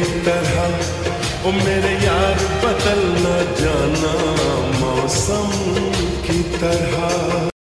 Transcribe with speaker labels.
Speaker 1: तरह ओ मेरे यार बदल न जाना मौसम की तरह।